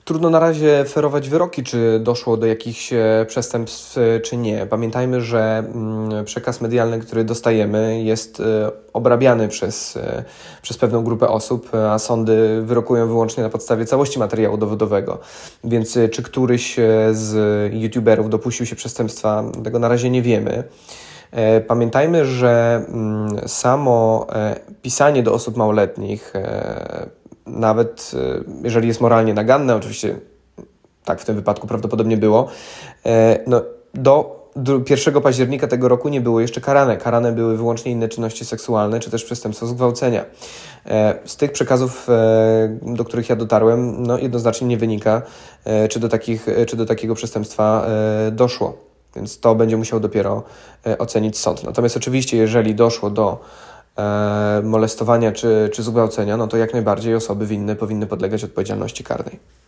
Trudno na razie ferować wyroki, czy doszło do jakichś przestępstw, czy nie. Pamiętajmy, że przekaz medialny, który dostajemy, jest obrabiany przez pewną grupę osób, a sądy wyrokują wyłącznie na podstawie całości materiału dowodowego. Więc czy któryś z youtuberów dopuścił się przestępstwa, tego na razie nie wiemy. Pamiętajmy, że samo pisanie do osób małoletnich, nawet jeżeli jest moralnie naganne, oczywiście tak w tym wypadku prawdopodobnie było, do 1 października tego roku nie było jeszcze karane. Karane były wyłącznie inne czynności seksualne, czy też przestępstwo zgwałcenia. Z tych przekazów, do których ja dotarłem, jednoznacznie nie wynika, czy do takiego przestępstwa doszło. Więc to będzie musiał dopiero ocenić sąd. Natomiast oczywiście, jeżeli doszło do molestowania czy zgwałcenia, to jak najbardziej osoby winne powinny podlegać odpowiedzialności karnej.